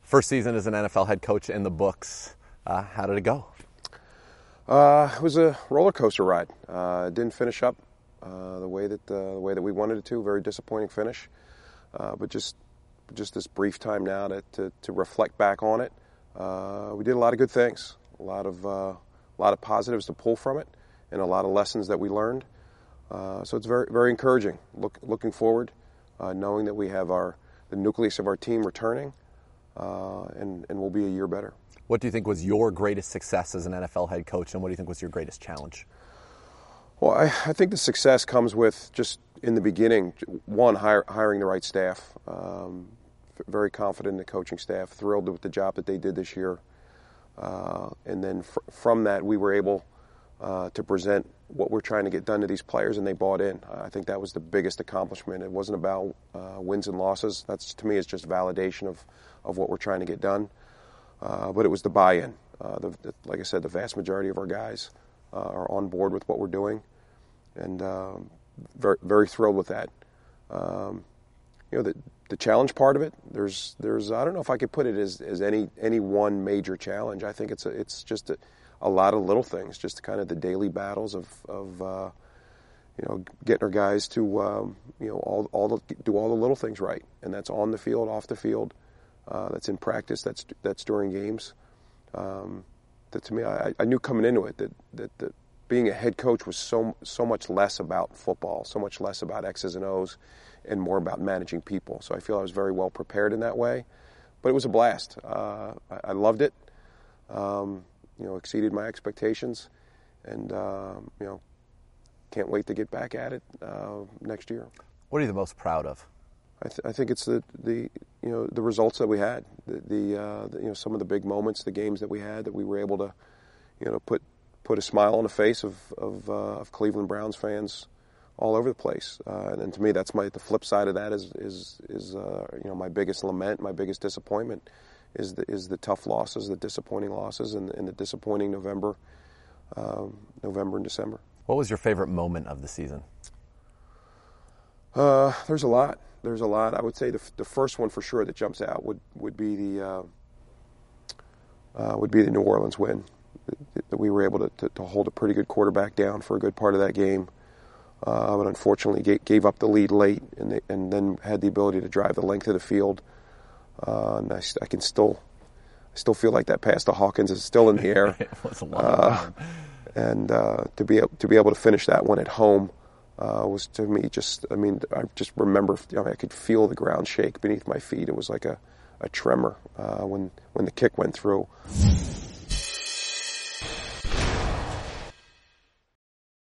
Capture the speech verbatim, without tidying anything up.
First season as an N F L head coach in the books. Uh, how did it go? Uh, it was a roller coaster ride. Uh, it didn't finish up uh, the way that uh, the way that we wanted it to. Very disappointing finish. Uh, but just just this brief time now to to, to reflect back on it. Uh, we did a lot of good things. A lot of uh, a lot of positives to pull from it, and a lot of lessons that we learned. Uh, so it's very very encouraging. Look, looking forward, uh, knowing that we have our the nucleus of our team returning. Uh, and, and we'll be a year better. What do you think was your greatest success as an N F L head coach, and what do you think was your greatest challenge? Well, I, I think the success comes with just in the beginning, one, hire, hiring the right staff. Um, very confident in the coaching staff, thrilled with the job that they did this year. Uh, and then fr- from that, we were able uh, to present what we're trying to get done to these players, and they bought in. I think that was the biggest accomplishment. It wasn't about uh, wins and losses. That's, to me, is just validation of, of what we're trying to get done. Uh, but it was the buy-in. Uh, the, the, like I said, the vast majority of our guys uh, are on board with what we're doing, and um, very, very thrilled with that. Um, you know, the, the challenge part of it, there's, there's, I don't know if I could put it as, as any, any one major challenge. I think it's, a, it's just a, a lot of little things, just kind of the daily battles of, of uh, you know, getting our guys to, um, you know, all, all the, do all the little things right, and that's on the field, off the field, uh, that's in practice, that's that's during games. Um, that to me, I, I knew coming into it that, that that being a head coach was so so much less about football, so much less about X's and O's, and more about managing people. So I feel I was very well prepared in that way, but it was a blast. Uh, I, I loved it. Um, you know, exceeded my expectations, and um, you know, can't wait to get back at it uh, next year. What are you the most proud of? I, th- I think it's the, the you know the results that we had, the, the, uh, the you know some of the big moments, the games that we had, that we were able to you know put put a smile on the face of of, uh, of Cleveland Browns fans all over the place. Uh, and, and to me, that's my the flip side of that is is is uh, you know my biggest lament, my biggest disappointment is the is the tough losses, the disappointing losses, and, and the disappointing November, um, November and December. What was your favorite moment of the season? Uh, there's a lot. There's a lot. I would say the the first one for sure that jumps out would would be the uh, uh, would be the New Orleans win. That we were able to, to, to hold a pretty good quarterback down for a good part of that game, uh, but unfortunately gave, gave up the lead late, and they, and then had the ability to drive the length of the field. Uh, and I, I can still, I still feel like that pass to Hawkins is still in the air. It was a long uh, time. And uh, to be to be able to finish that one at home uh, was to me just. I mean, I just remember. You know, I could feel the ground shake beneath my feet. It was like a, a tremor uh, when when the kick went through.